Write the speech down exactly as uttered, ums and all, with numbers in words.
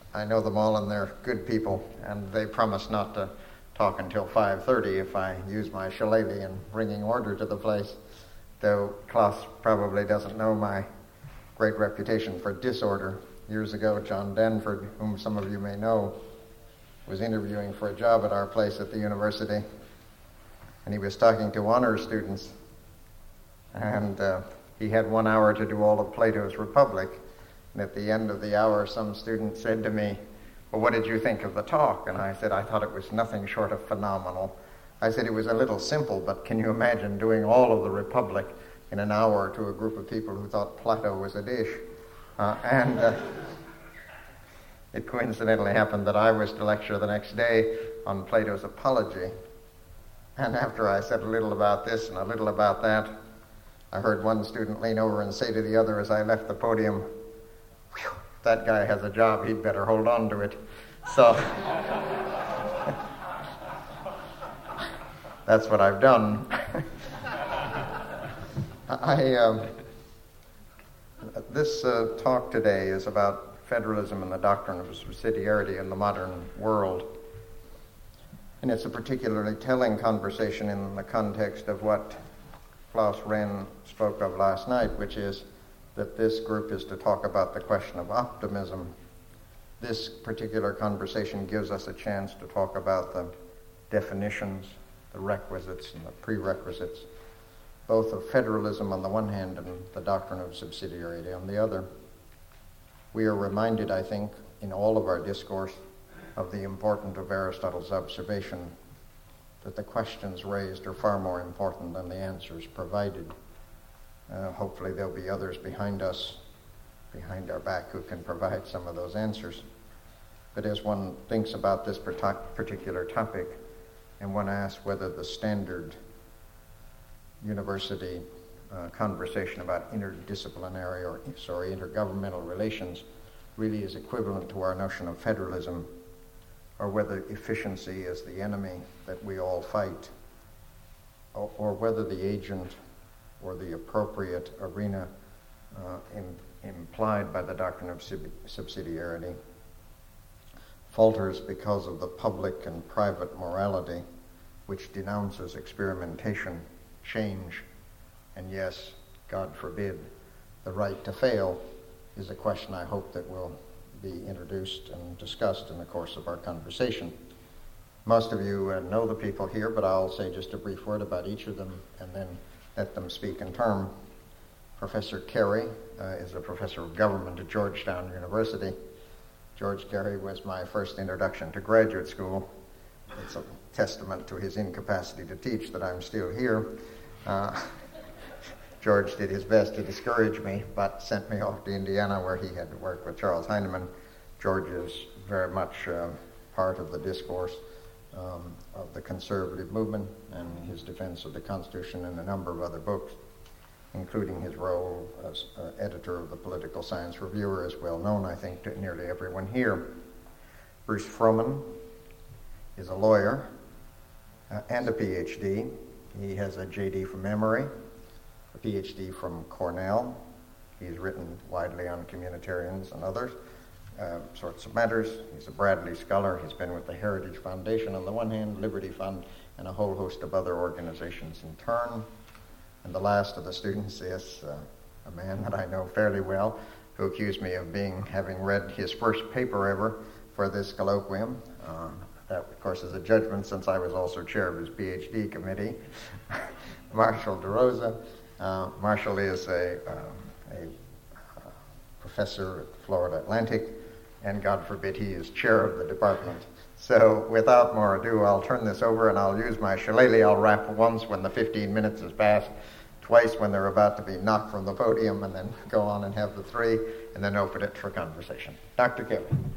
I know them all, and they're good people, and they promise not to talk until five thirty if I use my shillelagh in bringing order to the place, though Klaus probably doesn't know my great reputation for disorder. Years ago, John Danford, whom some of you may know, was interviewing for a job at our place at the university, and he was talking to honors students, and uh, he had one hour to do all of Plato's Republic. And at the end of the hour, some student said to me, "Well, what did you think of the talk?" And I said, "I thought it was nothing short of phenomenal." I said, "It was a little simple, but can you imagine doing all of the Republic in an hour to a group of people who thought Plato was a dish?" Uh, and uh, it coincidentally happened that I was to lecture the next day on Plato's Apology. And after I said a little about this and a little about that, I heard one student lean over and say to the other as I left the podium, "Whew, if that guy has a job, he'd better hold on to it." So that's what I've done. I um, this uh, talk today is about federalism and the doctrine of subsidiarity in the modern world. And it's a particularly telling conversation in the context of what Klaus Renn spoke of last night, which is that this group is to talk about the question of optimism. This particular conversation gives us a chance to talk about the definitions, the requisites, and the prerequisites, both of federalism on the one hand and the doctrine of subsidiarity on the other. We are reminded, I think, in all of our discourse of the importance of Aristotle's observation that the questions raised are far more important than the answers provided. Uh, hopefully there'll be others behind us, behind our back, who can provide some of those answers. But as one thinks about this particular topic, and one asks whether the standard university uh, conversation about interdisciplinary or, sorry, intergovernmental relations really is equivalent to our notion of federalism, or whether efficiency is the enemy that we all fight, or, or whether the agent or the appropriate arena uh, in, implied by the doctrine of sub- subsidiarity falters because of the public and private morality which denounces experimentation, change, and yes, God forbid, the right to fail is a question I hope that will be introduced and discussed in the course of our conversation. Most of you uh, know the people here, but I'll say just a brief word about each of them and then let them speak in turn. Professor Carey uh, is a professor of government at Georgetown University. George Carey was my first introduction to graduate school. It's a testament to his incapacity to teach that I'm still here. Uh, George did his best to discourage me, but sent me off to Indiana where he had worked with Charles Heinemann. George is very much uh, part of the discourse um, of the conservative movement and his defense of the Constitution and a number of other books, including his role as uh, editor of the Political Science Reviewer, is well known, I think, to nearly everyone here. Bruce Froman is a lawyer uh, and a P H D. He has a J D from Emory, a P H D from Cornell. He's written widely on communitarians and others uh, sorts of matters. He's a Bradley Scholar. He's been with the Heritage Foundation on the one hand, Liberty Fund, and a whole host of other organizations in turn. And the last of the students is uh, a man that I know fairly well, who accused me of being having read his first paper ever for this colloquium. Uh, that, of course, is a judgment since I was also chair of his P H D committee. Marshall DeRosa. Uh, Marshall is a, uh, a uh, professor at Florida Atlantic, and God forbid he is chair of the department. So without more ado, I'll turn this over and I'll use my shillelagh. I'll rap once when the fifteen minutes has passed, twice when they're about to be knocked from the podium, and then go on and have the three, and then open it for conversation. Doctor Carey.